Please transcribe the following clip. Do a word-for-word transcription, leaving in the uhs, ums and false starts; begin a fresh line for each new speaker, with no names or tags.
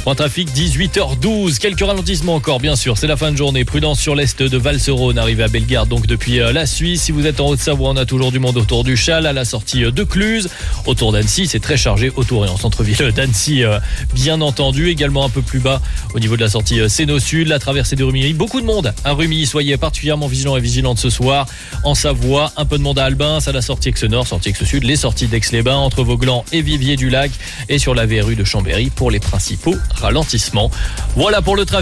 Point trafic, dix-huit heures douze. Quelques ralentissements encore, bien sûr. C'est la fin de journée. Prudence sur l'est de Val-Serone, arrivé à Bellegarde, donc depuis la Suisse. Si vous êtes en Haute-Savoie, on a toujours du monde autour du Châle, à la sortie de Cluse. Autour d'Annecy, c'est très chargé. Autour et en centre-ville d'Annecy, bien entendu. Également un peu plus bas au niveau de la sortie Séno-Sud, la traversée de Rumilly. Beaucoup de monde à Rumilly. Soyez particulièrement vigilants et vigilantes ce soir. En Savoie, un peu de monde à Albin, à la sortie Aix-Nord, sortie Aix-Sud, les sorties d'Aix-les-Bains, entre Vauglan et Vivier-du-Lac, et sur la V R U de Chambéry pour les principaux ralentissements. Voilà pour le trafic.